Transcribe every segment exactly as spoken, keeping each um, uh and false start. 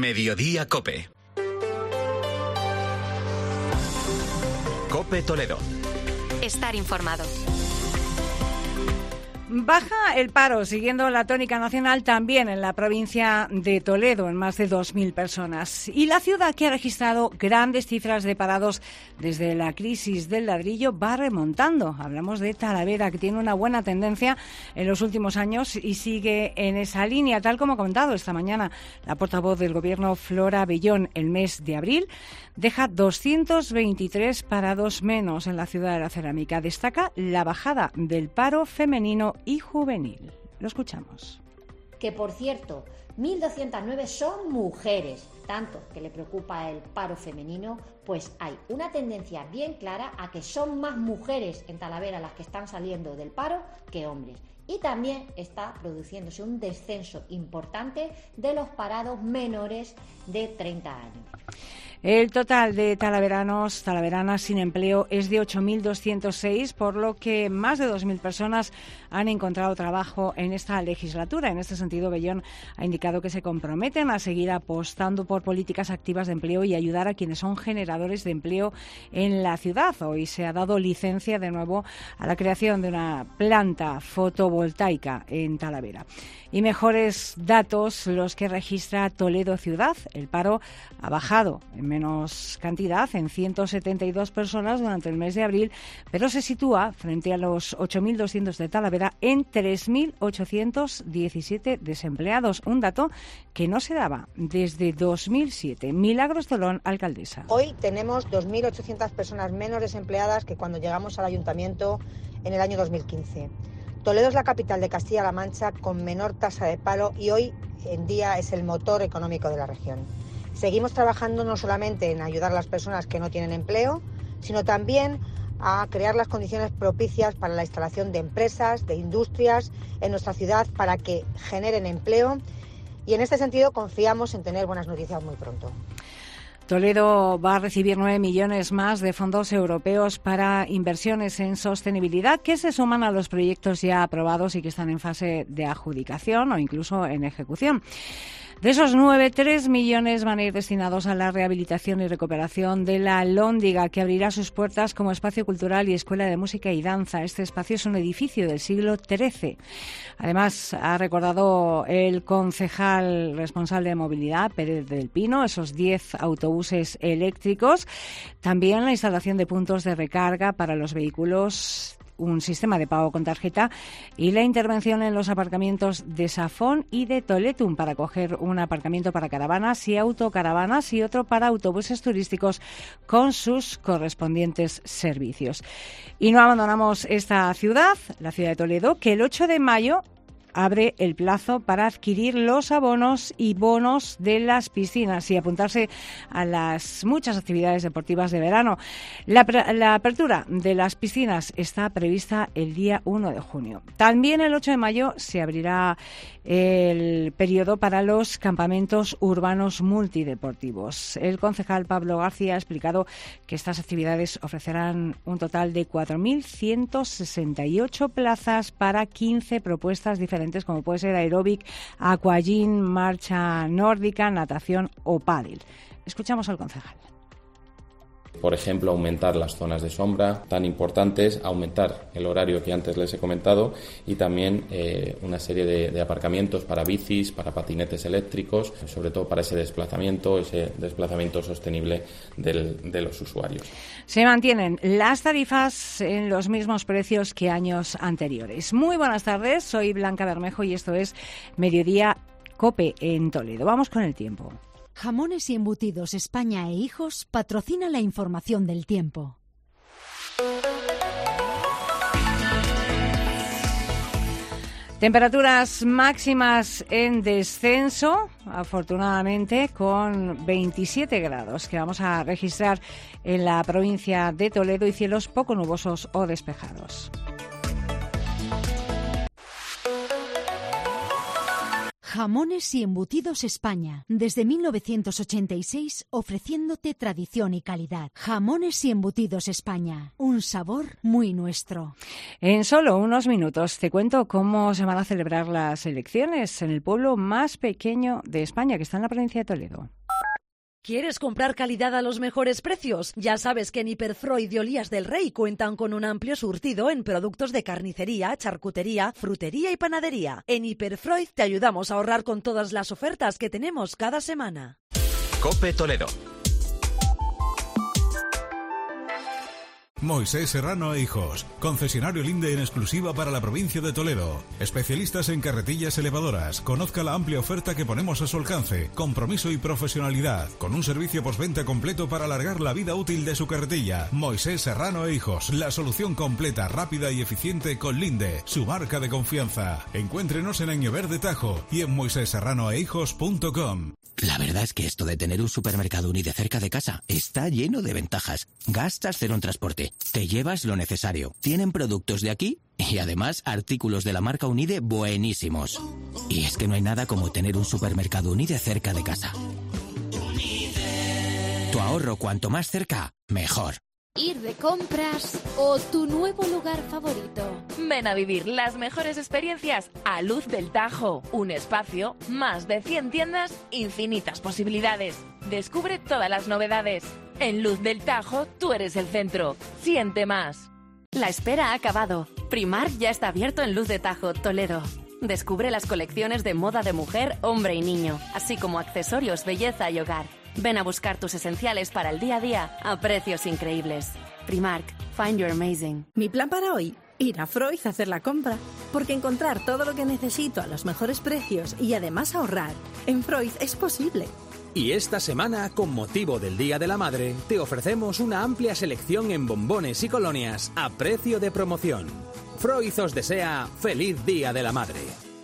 Mediodía Cope. Cope Toledo. Estar informado. Baja el paro, siguiendo la tónica nacional, también en la provincia de Toledo, en más de dos mil personas. Y la ciudad, que ha registrado grandes cifras de parados desde la crisis del ladrillo, va remontando. Hablamos de Talavera, que tiene una buena tendencia en los últimos años y sigue en esa línea, tal como ha contado esta mañana la portavoz del Gobierno, Flora Bellón. El mes de abril deja doscientos veintitrés parados menos en la ciudad de la cerámica. Destaca la bajada del paro femenino y juvenil. Lo escuchamos. Que, por cierto, mil doscientas nueve son mujeres. Tanto que le preocupa el paro femenino, pues hay una tendencia bien clara a que son más mujeres en Talavera las que están saliendo del paro que hombres. Y también está produciéndose un descenso importante de los parados menores de treinta años. El total de talaveranos, talaveranas sin empleo es de ocho mil doscientos seis, por lo que más de dos mil personas han encontrado trabajo en esta legislatura. En este sentido, Bellón ha indicado que se comprometen a seguir apostando por políticas activas de empleo y ayudar a quienes son generadores de empleo en la ciudad. Hoy se ha dado licencia de nuevo a la creación de una planta fotovoltaica en Talavera. Y mejores datos los que registra Toledo Ciudad. El paro ha bajado en menos cantidad, en ciento setenta y dos personas durante el mes de abril, pero se sitúa frente a los ocho mil doscientos de Talavera en tres mil ochocientos diecisiete desempleados, un dato que no se daba desde dos mil siete. Milagros Tolón, alcaldesa. Hoy tenemos dos mil ochocientas personas menos desempleadas que cuando llegamos al ayuntamiento en el año dos mil quince. Toledo es la capital de Castilla-La Mancha con menor tasa de paro y hoy en día es el motor económico de la región. Seguimos trabajando no solamente en ayudar a las personas que no tienen empleo, sino también a crear las condiciones propicias para la instalación de empresas, de industrias en nuestra ciudad para que generen empleo, y en este sentido confiamos en tener buenas noticias muy pronto. Toledo va a recibir nueve millones más de fondos europeos para inversiones en sostenibilidad, que se suman a los proyectos ya aprobados y que están en fase de adjudicación o incluso en ejecución. De esos nueve, tres millones van a ir destinados a la rehabilitación y recuperación de la Alhóndiga, que abrirá sus puertas como espacio cultural y escuela de música y danza. Este espacio es un edificio del siglo trece. Además, ha recordado el concejal responsable de movilidad, Pérez del Pino, esos diez autobuses eléctricos. También la instalación de puntos de recarga para los vehículos, un sistema de pago con tarjeta y la intervención en los aparcamientos de Safón y de Toletum para coger un aparcamiento para caravanas y autocaravanas y otro para autobuses turísticos con sus correspondientes servicios. Y no abandonamos esta ciudad, la ciudad de Toledo, que el ocho de mayo abre el plazo para adquirir los abonos y bonos de las piscinas y apuntarse a las muchas actividades deportivas de verano. La, la apertura de las piscinas está prevista el día uno de junio. También el ocho de mayo se abrirá el periodo para los campamentos urbanos multideportivos. El concejal Pablo García ha explicado que estas actividades ofrecerán un total de cuatro mil ciento sesenta y ocho plazas para quince propuestas diferentes, como puede ser aeróbic, aquagym, marcha nórdica, natación o pádel. Escuchamos al concejal. Por ejemplo, aumentar las zonas de sombra tan importantes, aumentar el horario que antes les he comentado y también eh, una serie de, de aparcamientos para bicis, para patinetes eléctricos, sobre todo para ese desplazamiento, ese desplazamiento sostenible del, de los usuarios. Se mantienen las tarifas en los mismos precios que años anteriores. Muy buenas tardes, soy Blanca Bermejo y esto es Mediodía Cope en Toledo. Vamos con el tiempo. Jamones y Embutidos España e Hijos patrocina la información del tiempo. Temperaturas máximas en descenso, afortunadamente, con veintisiete grados que vamos a registrar en la provincia de Toledo y cielos poco nubosos o despejados. Jamones y Embutidos España. Desde mil novecientos ochenta y seis ofreciéndote tradición y calidad. Jamones y Embutidos España. Un sabor muy nuestro. En solo unos minutos te cuento cómo se van a celebrar las elecciones en el pueblo más pequeño de España, que está en la provincia de Toledo. ¿Quieres comprar calidad a los mejores precios? Ya sabes que en Hiperfreud y Olías del Rey cuentan con un amplio surtido en productos de carnicería, charcutería, frutería y panadería. En Hiperfreud te ayudamos a ahorrar con todas las ofertas que tenemos cada semana. COPE Toledo. Moisés Serrano e Hijos, concesionario Linde en exclusiva para la provincia de Toledo. Especialistas en carretillas elevadoras. Conozca la amplia oferta que ponemos a su alcance. Compromiso y profesionalidad. Con un servicio postventa completo para alargar la vida útil de su carretilla. Moisés Serrano e Hijos, la solución completa, rápida y eficiente con Linde, su marca de confianza. Encuéntrenos en Año Verde Tajo y en moisés serrano e hijos punto com. La verdad es que esto de tener un supermercado Unide cerca de casa está lleno de ventajas. Gastas cero en transporte, te llevas lo necesario, tienen productos de aquí y además artículos de la marca Unide buenísimos. Y es que no hay nada como tener un supermercado Unide cerca de casa. Tu ahorro cuanto más cerca, mejor. Ir de compras o tu nuevo lugar favorito. Ven a vivir las mejores experiencias a Luz del Tajo. Un espacio, más de cien tiendas, infinitas posibilidades. Descubre todas las novedades. En Luz del Tajo, tú eres el centro. Siente más. La espera ha acabado. Primark ya está abierto en Luz de Tajo, Toledo. Descubre las colecciones de moda de mujer, hombre y niño, así como accesorios, belleza y hogar. Ven a buscar tus esenciales para el día a día a precios increíbles. Primark, find your amazing. Mi plan para hoy, ir a Freud a hacer la compra. Porque encontrar todo lo que necesito a los mejores precios y además ahorrar, en Freud es posible. Y esta semana, con motivo del Día de la Madre, te ofrecemos una amplia selección en bombones y colonias a precio de promoción. Freud os desea feliz Día de la Madre.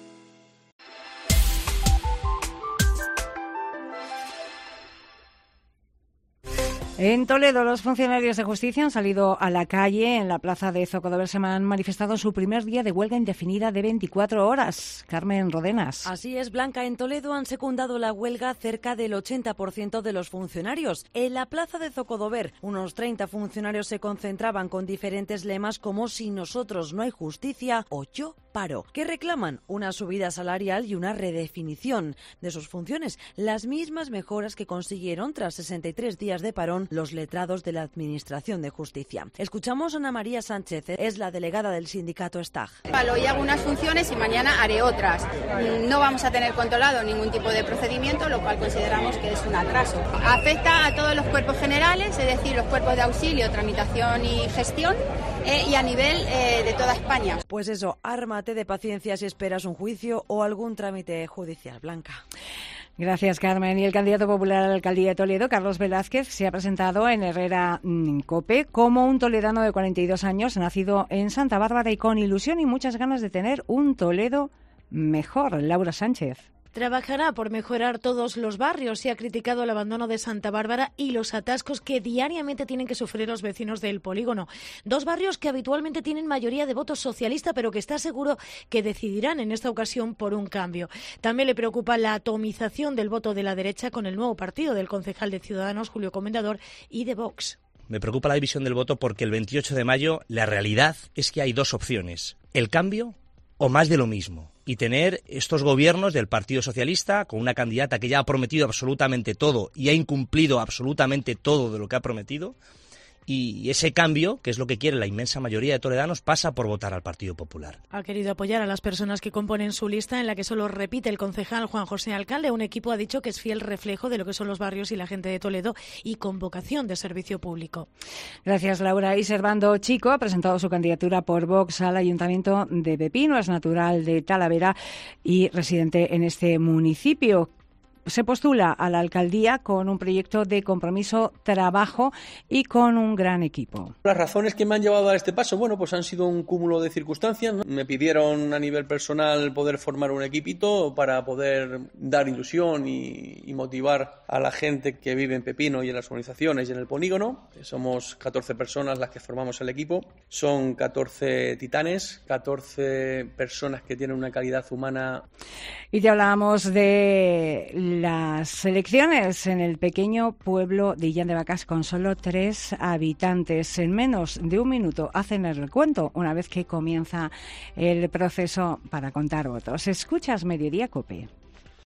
En Toledo, los funcionarios de justicia han salido a la calle. En la plaza de Zocodover se han manifestado su primer día de huelga indefinida de veinticuatro horas. Carmen Rodenas. Así es, Blanca. En Toledo han secundado la huelga cerca del ochenta por ciento de los funcionarios. En la plaza de Zocodover, unos treinta funcionarios se concentraban con diferentes lemas como "Si nosotros no hay justicia" o "Yo paro", que reclaman una subida salarial y una redefinición de sus funciones, las mismas mejoras que consiguieron tras sesenta y tres días de parón los letrados de la Administración de Justicia. Escuchamos a Ana María Sánchez, es la delegada del sindicato STAG. Hoy hago unas funciones y mañana haré otras. No vamos a tener controlado ningún tipo de procedimiento, lo cual consideramos que es un atraso. Afecta a todos los cuerpos generales, es decir, los cuerpos de auxilio, tramitación y gestión, eh, y a nivel eh, de toda España. Pues eso, ármate de paciencia si esperas un juicio o algún trámite judicial. Blanca. Gracias, Carmen. Y el candidato popular a la alcaldía de Toledo, Carlos Velázquez, se ha presentado en Herrera COPE como un toledano de cuarenta y dos años, nacido en Santa Bárbara y con ilusión y muchas ganas de tener un Toledo mejor. Laura Sánchez. Trabajará por mejorar todos los barrios y ha criticado el abandono de Santa Bárbara y los atascos que diariamente tienen que sufrir los vecinos del polígono. Dos barrios que habitualmente tienen mayoría de votos socialista, pero que está seguro que decidirán en esta ocasión por un cambio. También le preocupa la atomización del voto de la derecha con el nuevo partido del concejal de Ciudadanos, Julio Comendador, y de Vox. Me preocupa la división del voto porque el veintiocho de mayo la realidad es que hay dos opciones: el cambio o más de lo mismo. Y tener estos gobiernos del Partido Socialista con una candidata que ya ha prometido absolutamente todo y ha incumplido absolutamente todo de lo que ha prometido. Y ese cambio, que es lo que quiere la inmensa mayoría de toledanos, pasa por votar al Partido Popular. Ha querido apoyar a las personas que componen su lista, en la que solo repite el concejal Juan José Alcalde. Un equipo, ha dicho, que es fiel reflejo de lo que son los barrios y la gente de Toledo y con vocación de servicio público. Gracias, Laura. Y Servando Chico ha presentado su candidatura por Vox al Ayuntamiento de Pepino. Es natural de Talavera y residente en este municipio. se postula a la alcaldía con un proyecto de compromiso, trabajo y con un gran equipo. Las razones que me han llevado a este paso, bueno, pues han sido un cúmulo de circunstancias, ¿no? Me pidieron a nivel personal poder formar un equipito para poder dar ilusión y, y motivar a la gente que vive en Pepino y en las organizaciones y en el polígono. Somos catorce personas las que formamos el equipo. Son catorce titanes, catorce personas que tienen una calidad humana. Y ya hablábamos de las elecciones en el pequeño pueblo de Illán de Vacas con solo tres habitantes. En menos de un minuto hacen el recuento una vez que comienza el proceso para contar votos. Escuchas Mediodía COPE.